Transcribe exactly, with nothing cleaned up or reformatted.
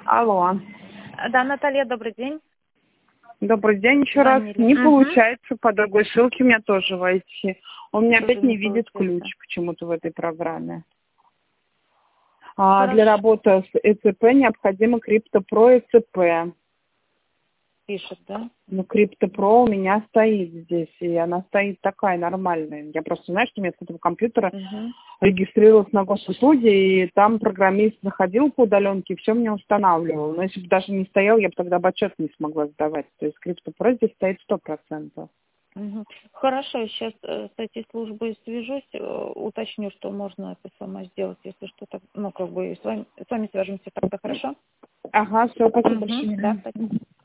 Алло. Да, Наталья, добрый день. Добрый день еще раз. Звонили. Не Мгм. получается по другой ссылке у меня тоже войти. Он меня Тоже опять не не видит получается. ключ почему-то в этой программе. А для Хорошо. работы с ЭЦП необходимо CryptoPro ЭЦП. Пишет, да? Ну, CryptoPro у меня стоит здесь, и она стоит такая нормальная. Я просто знаю, что у меня с этого компьютера Угу. регистрировалась на госуслуги, и там программист заходил по удаленке и все мне устанавливал. Но если бы даже не стоял, я бы тогда бы отчет не смогла сдавать. То есть CryptoPro здесь стоит сто процентов. Угу. Хорошо, сейчас э, с этой службой свяжусь, э, уточню, что можно это сама сделать, если что-то, ну, как бы с вами, с вами свяжемся тогда, хорошо? Ага, все, спасибо Угу. большое. Да, спасибо.